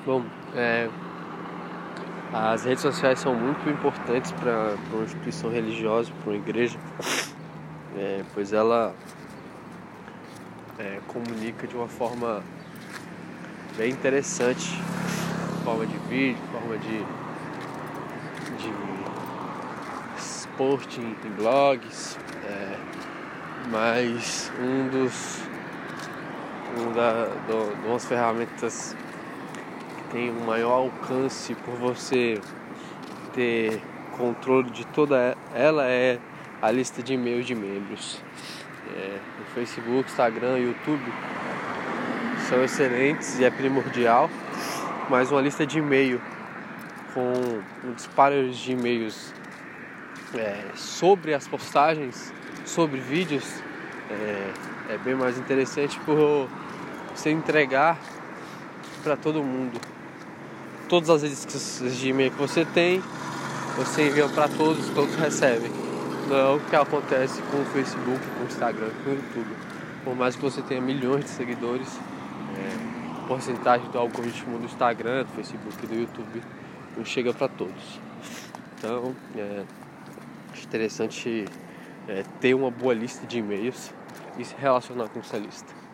Bom, as redes sociais são muito importantes para uma instituição religiosa, para uma igreja, pois ela comunica de uma forma bem interessante, forma de vídeo, forma de post em blogs, mas umas ferramentas que tem um maior alcance por você ter controle de toda ela é a lista de e-mails de membros. O Facebook, Instagram, YouTube são excelentes e é primordial, mas uma lista de e-mail com um disparo de e-mails sobre as postagens, sobre vídeos, é bem mais interessante por você entregar para todo mundo. Todas as listas de e-mail que você tem, você envia para todos recebem. Não é o que acontece com o Facebook, com o Instagram, com o YouTube. Por mais que você tenha milhões de seguidores, a porcentagem do algoritmo do Instagram, do Facebook e do YouTube não chega para todos. Então, acho interessante ter uma boa lista de e-mails e se relacionar com essa lista.